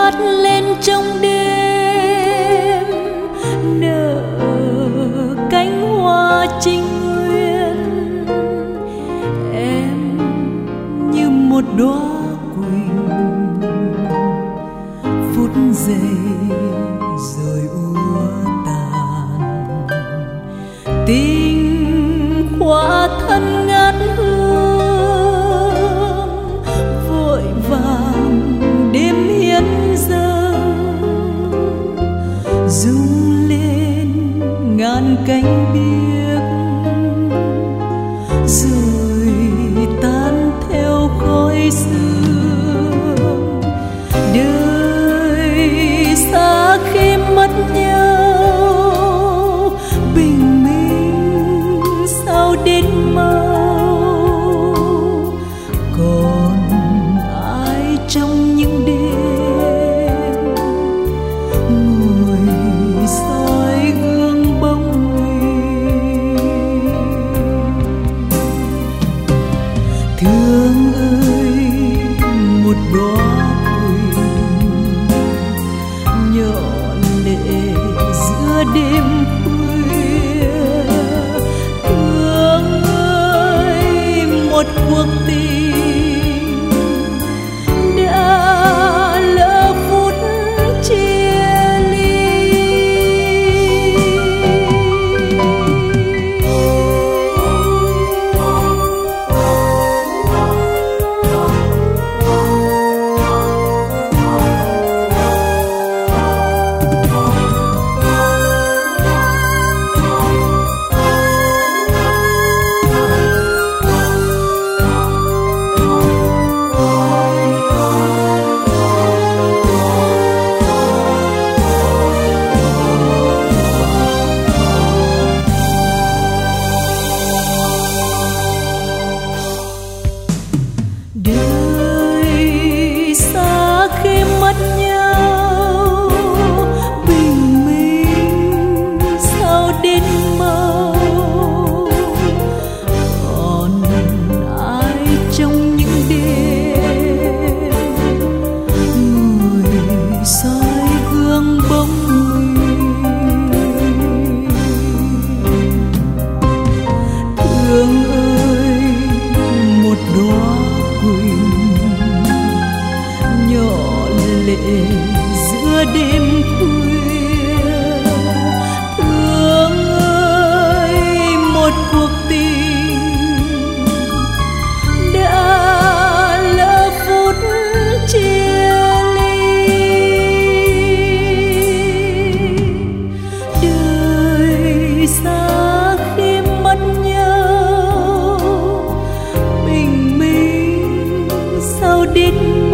ngát lên trong đêm, nở cánh hoa trinh nguyên. Em như một đóa quỳnh phút giây rồi úa tàn. Tình khỏa thân ngát hương, vội vàng đêm hiến dâng, rung lên ngàn cánh biếc rồi tan theo khói sương. Đời xa khi mất nhau, bình minh sao đến mau. Còn ai trong những đêm ngồi soi gương bóng mình? Thương ơi, một đóa quỳnh nhỏ lệ giữa đêm khuya. Thương ơi, một cuộc tình đã lỡ phút chia ly. Đời xa khi mất nhau, bình minh sao đến mau. Còn ai trong những đêm ngồi soi gương bóng mình? Thương ơi, một đóa quỳnh nhỏ lệ giữa đêm khuya. Thương ơi, một cuộc tình đã lỡ phút chia ly. Đời xa khi mất nhau, bình minh sao đến